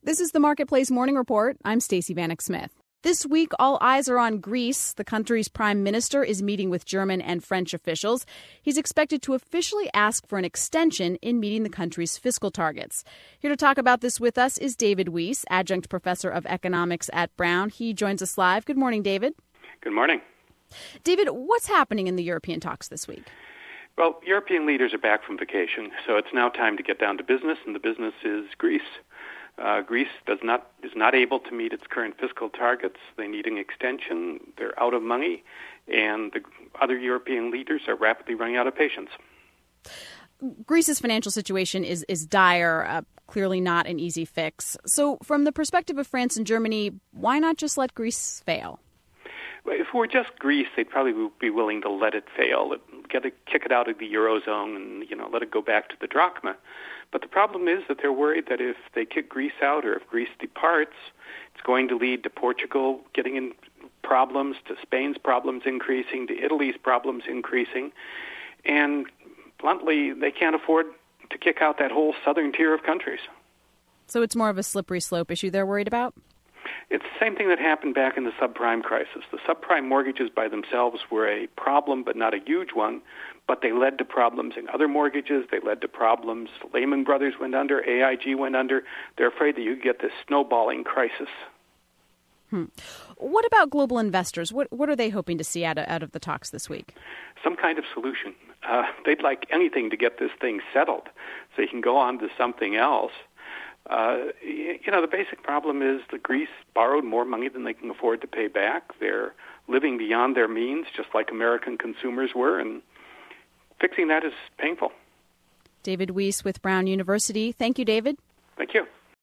This is the Marketplace Morning Report. I'm Stacey Vanek Smith. This week, all eyes are on Greece. The country's prime minister is meeting with German and French officials. He's expected to officially ask for an extension in meeting the country's fiscal targets. Here to talk about this with us is David Weiss, adjunct professor of economics at Brown. He joins us live. Good morning, David. Good morning. David, what's happening in the European talks this week? Well, European leaders are back from vacation, so it's now time to get down to business, and the business is Greece. Greece is not able to meet its current fiscal targets. They need an extension. They're out of money, and the other European leaders are rapidly running out of patience. Greece's financial situation is dire, clearly not an easy fix. So from the perspective of France and Germany, why not just let Greece fail? Well, if it were just Greece, they'd probably be willing to let it fail, kick it out of the Eurozone and, let it go back to the drachma. But the problem is that they're worried that if they kick Greece out or if Greece departs, it's going to lead to Portugal getting in problems, to Spain's problems increasing, to Italy's problems increasing. And bluntly, they can't afford to kick out that whole southern tier of countries. So it's more of a slippery slope issue they're worried about? It's the same thing that happened back in the subprime crisis. The subprime mortgages by themselves were a problem, but not a huge one. But they led to problems in other mortgages. They led to problems. Lehman Brothers went under. AIG went under. They're afraid that you get this snowballing crisis. What about global investors? What are they hoping to see out of the talks this week? Some kind of solution. They'd like anything to get this thing settled so you can go on to something else. The basic problem is that Greece borrowed more money than they can afford to pay back. They're living beyond their means, just like American consumers were, and fixing that is painful. David Weiss with Brown University. Thank you, David. Thank you.